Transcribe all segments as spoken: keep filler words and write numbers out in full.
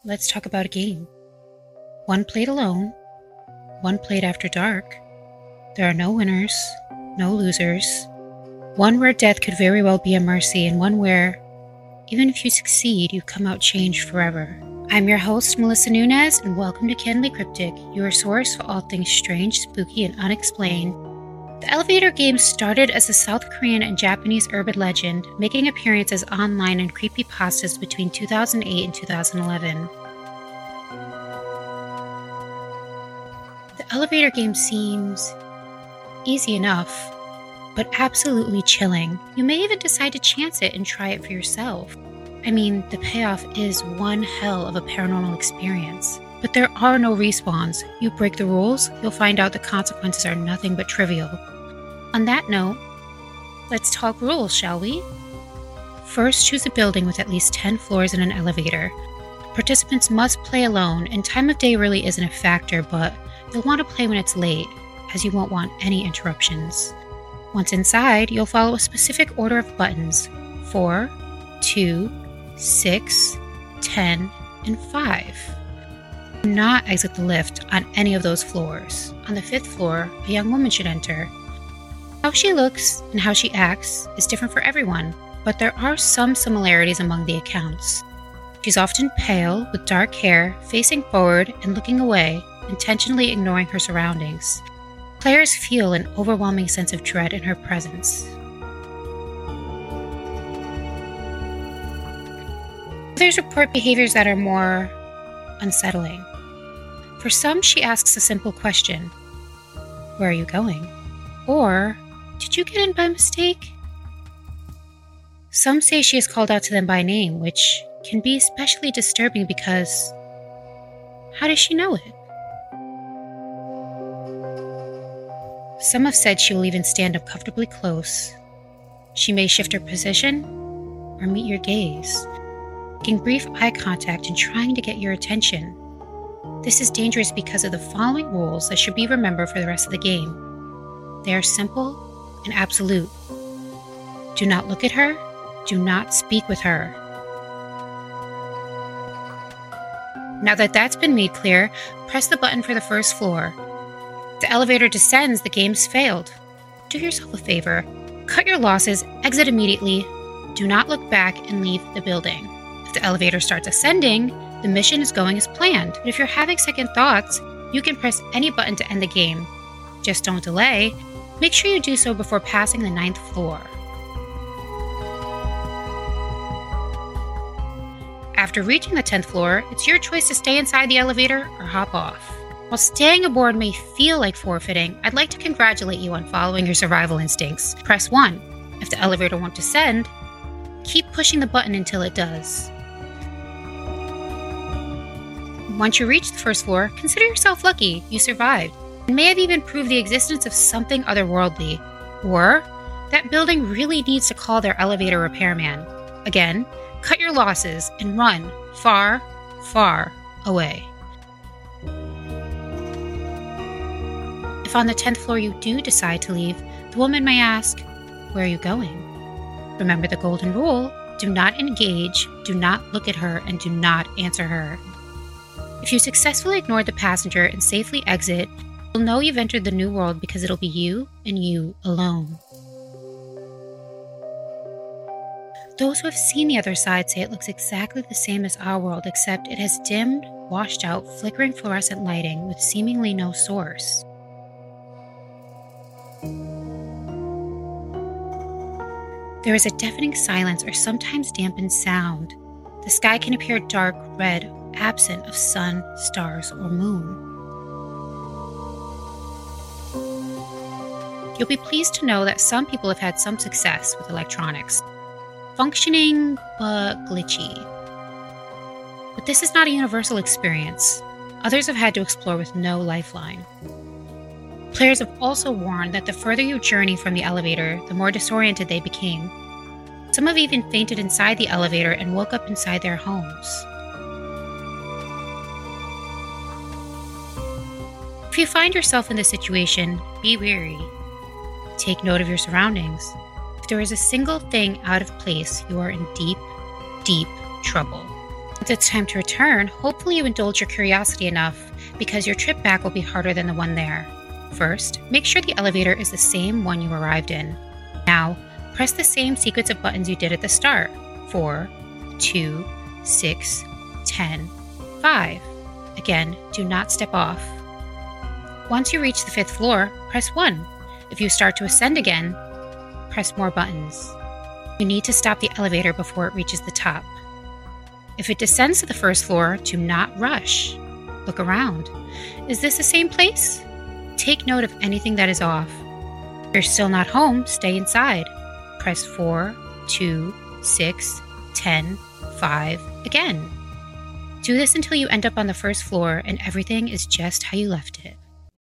let's talk about a game. One played alone, one played after dark. There are no winners, no losers. One where death could very well be a mercy, and one where, even if you succeed, you come out changed forever. I'm your host, Melissa Nunez, and welcome to Candidly Cryptic, your source for all things strange, spooky, and unexplained. The elevator game started as a South Korean and Japanese urban legend, making appearances online in creepypastas between two thousand eight and two thousand eleven. The elevator game seems easy enough, but absolutely chilling. You may even decide to chance it and try it for yourself. I mean, the payoff is one hell of a paranormal experience. But there are no respawns. You break the rules, you'll find out the consequences are nothing but trivial. On that note, let's talk rules, shall we? First, choose a building with at least ten floors and an elevator. Participants must play alone, and time of day really isn't a factor, but you'll want to play when it's late, as you won't want any interruptions. Once inside, you'll follow a specific order of buttons: four, two, six, ten, and five. Do not exit the lift on any of those floors. On the fifth floor, a young woman should enter. How she looks and how she acts is different for everyone, but there are some similarities among the accounts. She's often pale, with dark hair, facing forward and looking away, intentionally ignoring her surroundings. Players feel an overwhelming sense of dread in her presence. Others report behaviors that are more unsettling. For some, she asks a simple question: "Where are you going?" Or, "Did you get in by mistake?" Some say she is called out to them by name, which can be especially disturbing because how does she know it? Some have said she will even stand up comfortably close. She may shift her position or meet your gaze, making brief eye contact and trying to get your attention. This is dangerous because of the following rules that should be remembered for the rest of the game. They are simple and absolute. Do not look at her. Do not speak with her. Now that that's been made clear, press the button for the first floor. If the elevator descends, the game's failed. Do yourself a favor. Cut your losses, exit immediately. Do not look back and leave the building. If the elevator starts ascending, the mission is going as planned. But if you're having second thoughts, you can press any button to end the game. Just don't delay. Make sure you do so before passing the ninth floor. After reaching the tenth floor, it's your choice to stay inside the elevator or hop off. While staying aboard may feel like forfeiting, I'd like to congratulate you on following your survival instincts. Press one. If the elevator won't descend, keep pushing the button until it does. Once you reach the first floor, consider yourself lucky you survived, and may have even proved the existence of something otherworldly. Or, that building really needs to call their elevator repairman. Again, cut your losses and run far, far away. If on the tenth floor you do decide to leave, the woman may ask, "Where are you going?" Remember the golden rule: do not engage, do not look at her, and do not answer her. If you successfully ignore the passenger and safely exit, you'll know you've entered the new world because it'll be you and you alone. Those who have seen the other side say it looks exactly the same as our world, except it has dimmed, washed out, flickering fluorescent lighting with seemingly no source. There is a deafening silence or sometimes dampened sound. The sky can appear dark red, absent of sun, stars, or moon. You'll be pleased to know that some people have had some success with electronics. Functioning, but glitchy. But this is not a universal experience. Others have had to explore with no lifeline. Players have also warned that the further you journey from the elevator, the more disoriented they became. Some have even fainted inside the elevator and woke up inside their homes. If you find yourself in this situation, be wary. Take note of your surroundings. If there is a single thing out of place, you are in deep, deep trouble. Once it's time to return, hopefully you indulge your curiosity enough because your trip back will be harder than the one there. First, make sure the elevator is the same one you arrived in. Now, press the same sequence of buttons you did at the start. four, two, six, ten, five. Again, do not step off. Once you reach the fifth floor, press one. If you start to ascend again, press more buttons. You need to stop the elevator before it reaches the top. If it descends to the first floor, do not rush. Look around. Is this the same place? Take note of anything that is off. If you're still not home, stay inside. Press four, two, six, ten, five again. Do this until you end up on the first floor and everything is just how you left it.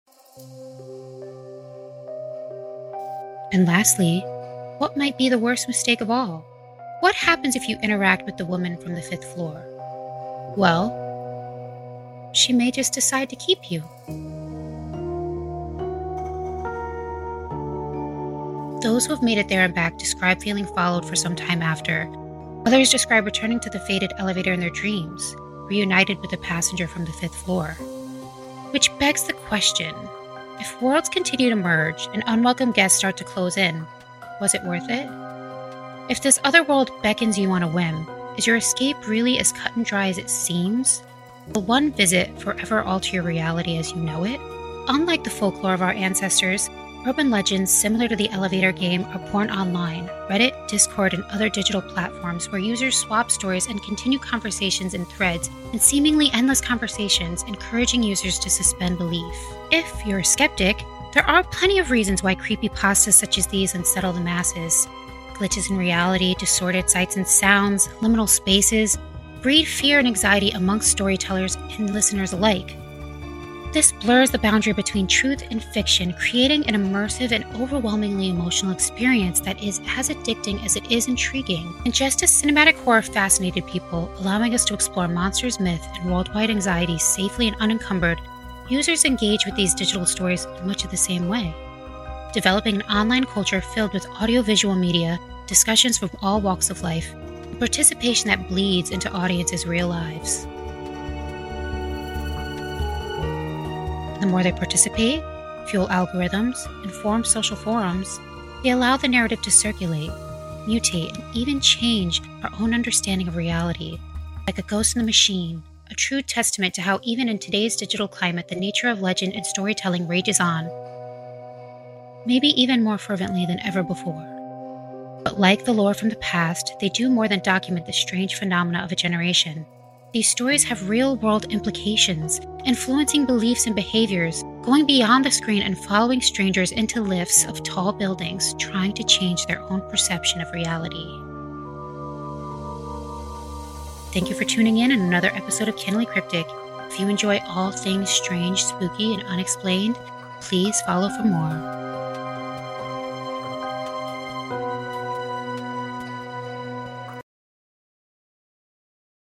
And lastly, what might be the worst mistake of all? What happens if you interact with the woman from the fifth floor? Well, she may just decide to keep you. Those who have made it there and back describe feeling followed for some time after. Others describe returning to the faded elevator in their dreams, reunited with a passenger from the fifth floor. Which begs the question, if worlds continue to merge and unwelcome guests start to close in, was it worth it? If this other world beckons you on a whim, is your escape really as cut and dry as it seems? Will one visit forever alter your reality as you know it? Unlike the folklore of our ancestors, urban legends similar to the elevator game are born online, Reddit, Discord, and other digital platforms where users swap stories and continue conversations in threads and seemingly endless conversations, encouraging users to suspend belief. If you're a skeptic, there are plenty of reasons why creepypastas such as these unsettle the masses. Glitches in reality, distorted sights and sounds, liminal spaces breed fear and anxiety amongst storytellers and listeners alike. This blurs the boundary between truth and fiction, creating an immersive and overwhelmingly emotional experience that is as addicting as it is intriguing. And just as cinematic horror fascinated people, allowing us to explore monsters, myth, and worldwide anxiety safely and unencumbered, users engage with these digital stories in much of the same way. Developing an online culture filled with audiovisual media, discussions from all walks of life, and participation that bleeds into audiences' real lives. The more they participate, fuel algorithms, and form social forums, they allow the narrative to circulate, mutate, and even change our own understanding of reality. Like a ghost in the machine, a true testament to how even in today's digital climate, the nature of legend and storytelling rages on, maybe even more fervently than ever before. But like the lore from the past, they do more than document the strange phenomena of a generation. These stories have real-world implications, influencing beliefs and behaviors, going beyond the screen and following strangers into lifts of tall buildings, trying to change their own perception of reality. Thank you for tuning in on another episode of Candidly Cryptic. If you enjoy all things strange, spooky, and unexplained, please follow for more.